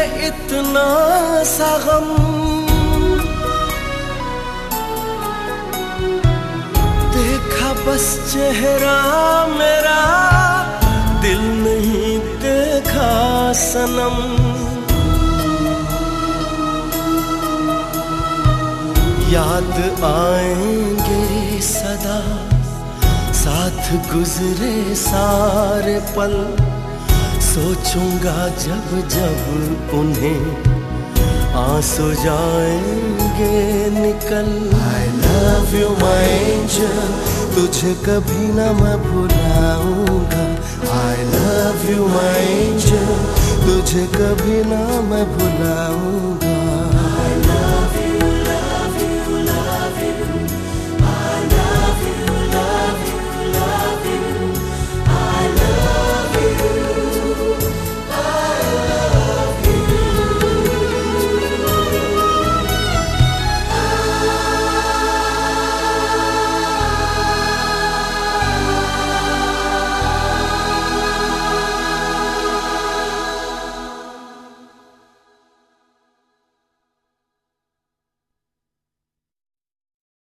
इतना सा गम, देखा बस चेहरा मेरा, दिल नहीं देखा सनम। याद आएंगे सदा साथ गुजरे सारे पल, सोचूंगा जब जब उन्हें आंसू जाएंगे निकल। I love you my angel, तुझे कभी ना मैं भुलाऊंगा। I love you my angel, तुझे कभी ना मैं भुलाऊंगा।